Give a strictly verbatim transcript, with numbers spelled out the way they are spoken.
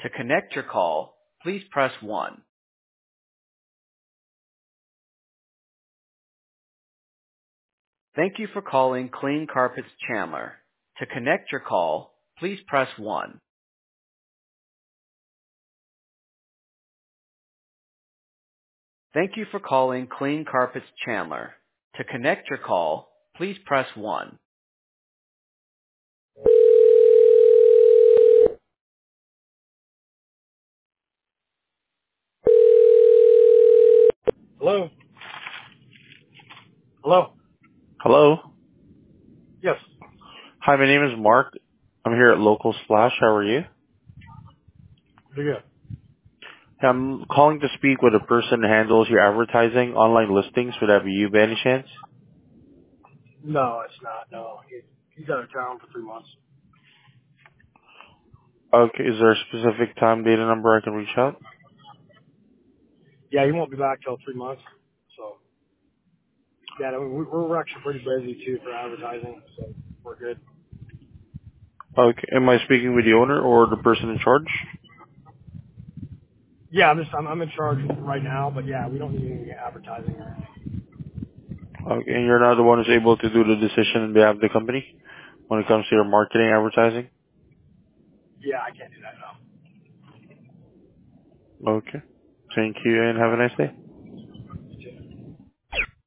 To connect your call, please press one. Thank you for calling Clean Carpets Chandler. To connect your call, please press one. Thank you for calling Clean Carpets Chandler. To connect your call, please press one. Hello? Hello? Hello. Yes. Hi, my name is Mark. I'm here at Local Splash. How are you? Pretty good. I'm calling to speak with a person who handles your advertising online listings. Would that be you by any chance? No, it's not. No. He, he's out of town for three months. Okay. Is there a specific time, date, and number I can reach out? Yeah, he won't be back till three months. So, yeah, I mean, we- we're actually pretty busy too for advertising, so we're good. Okay. Am I speaking with the owner or the person in charge? Yeah, I'm just, I'm, I'm in charge right now, but yeah, we don't need any advertising or anything. Okay. And you're not the one who's able to do the decision on behalf of the company when it comes to your marketing advertising? Yeah, I can't do that now. Okay. Thank you and have a nice day.